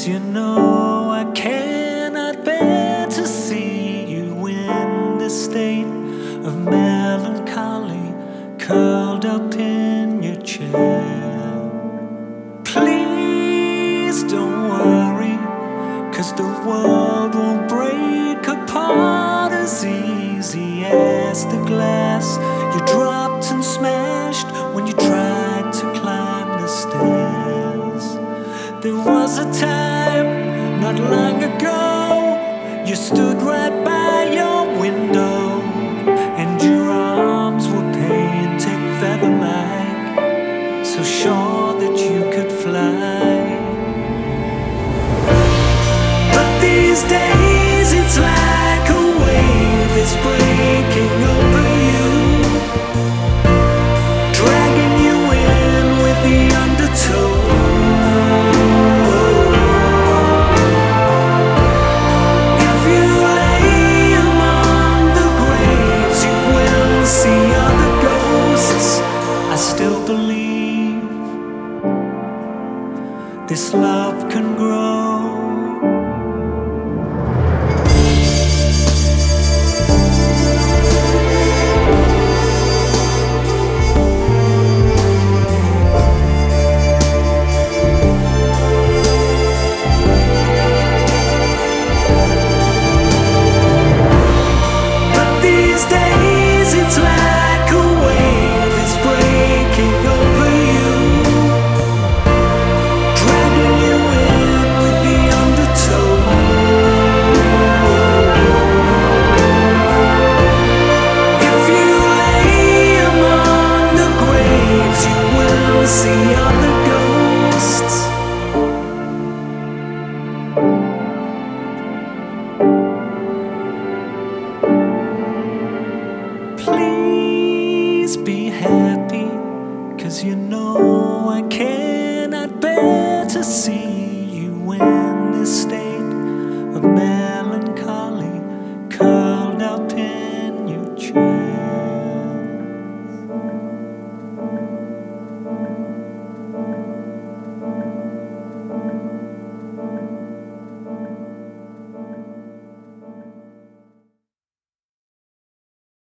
you know I cannot bear to see you in this state of melancholy, curled up in your chair. Please don't worry, 'cause the world won't break apart as easy as the glass you dropped and smashed when you tried to climb the stairs. There was a time not long ago you stood right by